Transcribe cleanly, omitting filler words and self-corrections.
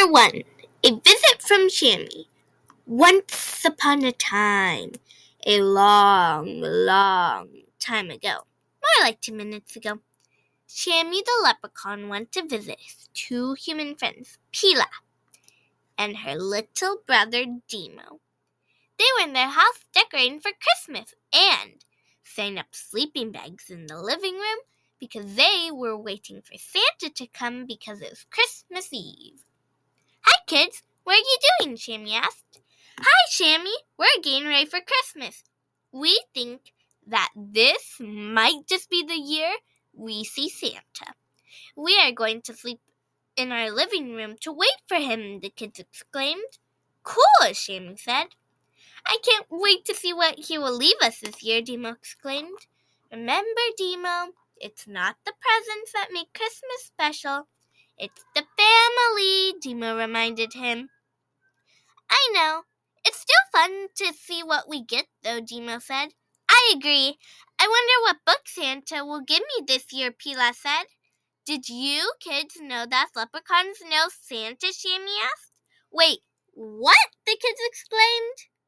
Chapter 1. A Visit from Shammy. Once upon a time, a long, long time ago, more like 2 minutes ago, Shammy the leprechaun went to visit his 2 human friends, Pila and her little brother Demo. They were in their house decorating for Christmas and setting up sleeping bags in the living room because they were waiting for Santa to come because it was Christmas Eve. "Hi, kids. What are you doing?" Shammy asked. "Hi, Shammy. We're getting ready for Christmas. We think that this might just be the year we see Santa. We are going to sleep in our living room to wait for him," the kids exclaimed. "Cool," Shammy said. "I can't wait to see what he will leave us this year," Demo exclaimed. "Remember, Demo, it's not the presents that make Christmas special. It's the family," Demo reminded him. "I know. It's still fun to see what we get, though," Demo said. "I agree. I wonder what book Santa will give me this year," Pila said. "Did you kids know that leprechauns know Santa?" Shammy asked. "Wait, what?" the kids exclaimed.